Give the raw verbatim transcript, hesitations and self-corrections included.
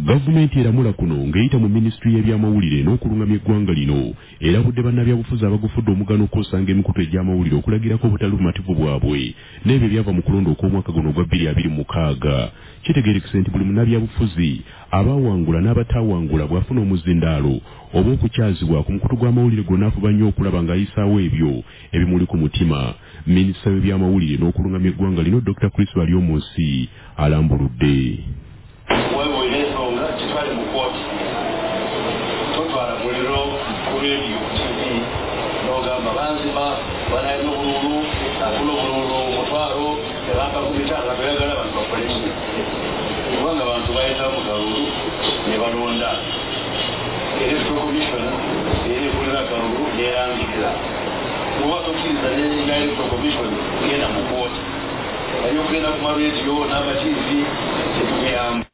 Gavumenti eramula kuno ng'eyita mu minisitule y'ebyamawulire n'okulungamya eggwanga lino erabudde bannabyabufuzi abagufudde omugano okwosanga emikutu egy'amawulire okulagirako obutali bumativu bwabwe n'ebyo ebyava mu kulonda okw'omwaka guno ogwa bbiri abiri mu mukaaga. Kitegeerekese nti buli munnabyabufuzi abaawangula n'abataawangula bw'afuna omuzindaalo oba okukyazibwa ku mukutu gw'amawulire gwonna afuba nnyo okulaba ng'ayisaawo ebyo ebimuli ku mutima. Minisita w'ebyamawulire n'okulungamya eggwanga lino Dokita Chris Baryomunsi alambuludde. Electoral Commission eri kulira kalulu yerangirira muba tokkiriza ne Electoral Commission genda mu kooti ayogenda ku marediyo n'amativi tekugeyamba